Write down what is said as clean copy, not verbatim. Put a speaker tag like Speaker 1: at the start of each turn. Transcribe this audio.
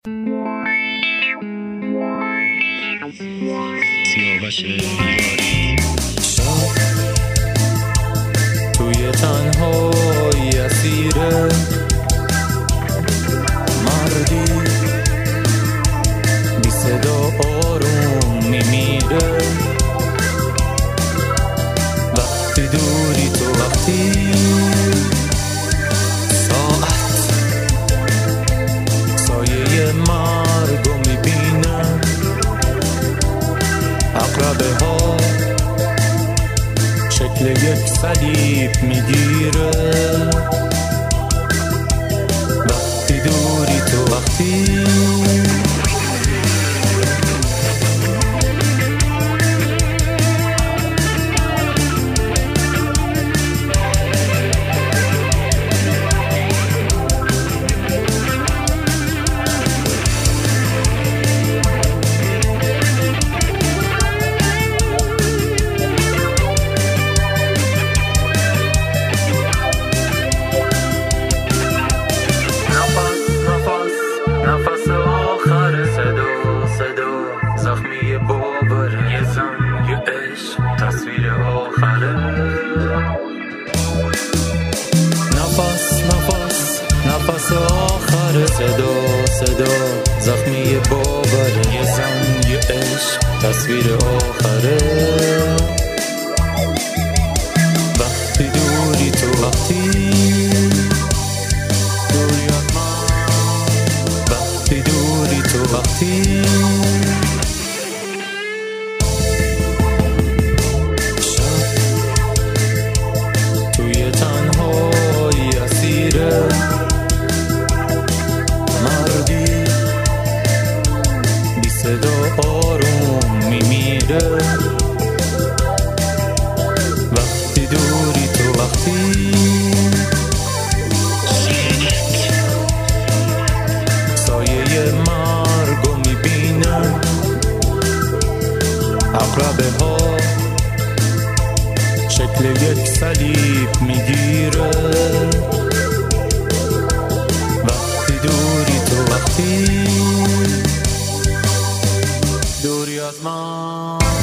Speaker 1: سیاوش بیداری شب توی تنهایی اسیره مردی بی صدا آروم میمیره وقتی دوری تو وقتی ساعت سایه مرگو میبینه عقربه ها شکل یک صلیب میگیره وقتی دوری تو وقتی نفس آخر صدا زخمی باوره یه زن یه عشق تصویر آخره نفس آخر صدا زخمی باوره یه زن یه عشق تصویر آخره وقتی دوری تو وقتی وقتی شب توی تنهایی اسیره مردی بی صدا آروم میمیره وقتی دوری تو وقتی سایه مرگو میبینم عقربه ها شکل یک صلیب میگیره وقتی دوری تو وقتی دوری از من